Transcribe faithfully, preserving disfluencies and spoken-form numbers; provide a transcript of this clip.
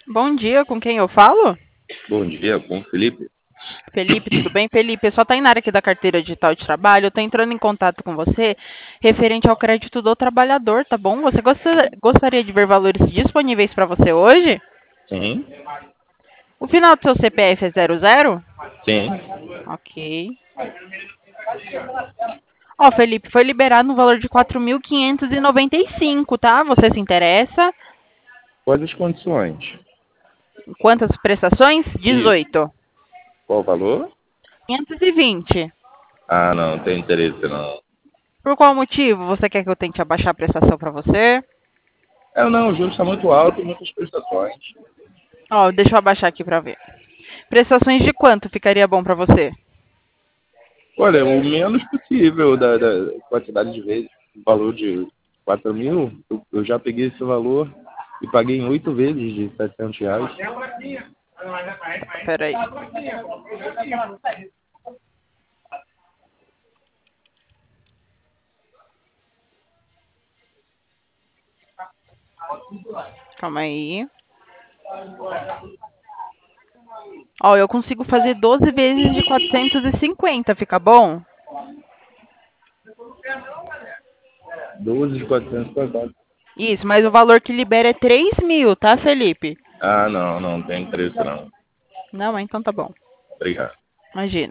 Bom dia, com quem eu falo? Bom dia, com o Felipe. Felipe, tudo bem? Felipe, eu sou a Tainara aqui da Carteira Digital de Trabalho. Eu estou entrando em contato com você referente ao crédito do trabalhador, tá bom? Você gosta- gostaria de ver valores disponíveis para você hoje? Sim, O final do seu C P F é zero zero? sim. Ok. Ó, Felipe, foi liberado no valor de quatro mil quinhentos e noventa e cinco, tá? Você se interessa? Quais as condições? Quantas prestações? Isso. dezoito. Qual o valor? quinhentos e vinte. Ah, não, não tem interesse não. Por qual motivo? Você quer que eu tente abaixar a prestação para você? É, não, o juros está muito alto e muitas prestações. Ó, deixa eu abaixar aqui para ver. Prestações de quanto ficaria bom para você? Olha, o menos possível da, da quantidade de vezes. O valor de quatro mil, eu, eu já peguei esse valor e paguei em oito vezes de setecentos reais. Peraí. Calma aí. Ó, eu consigo fazer doze vezes de quatrocentos e cinquenta, fica bom? doze de quatrocentos quadrados. Isso, mas o valor que libera é três mil, tá, Felipe? Ah, não, não tem interesse não. Não, então tá bom. Obrigado. Imagina.